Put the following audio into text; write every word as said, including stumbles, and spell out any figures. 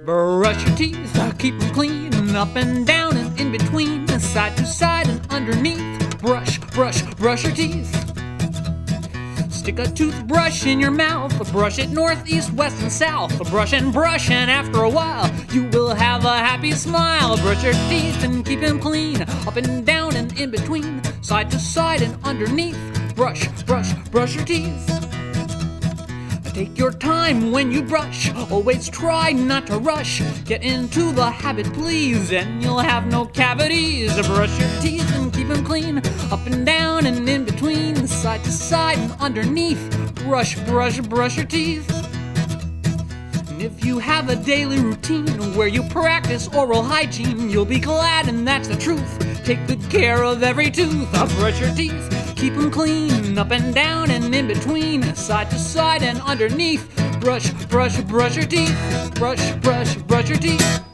Brush your teeth, uh, keep them clean, up and down and in between, side to side and underneath. Brush, brush, brush your teeth. Stick a toothbrush in your mouth, brush it north, east, west, and south. Brush and brush, and after a while, you will have a happy smile. Brush your teeth and keep them clean, up and down and in between, side to side and underneath. Brush, brush, brush your teeth. Take your time when you brush, always try not to rush. Get into the habit, please, and you'll have no cavities. Brush your teeth and keep them clean, up and down and in between, side to side and underneath. Brush, brush, brush your teeth. And if you have a daily routine where you practice oral hygiene, you'll be glad, and that's the truth. Take good care of every tooth. Brush your teeth. Keep them clean, up and down and in between, side to side and underneath. Brush, brush, brush your teeth. Brush, brush, brush your teeth.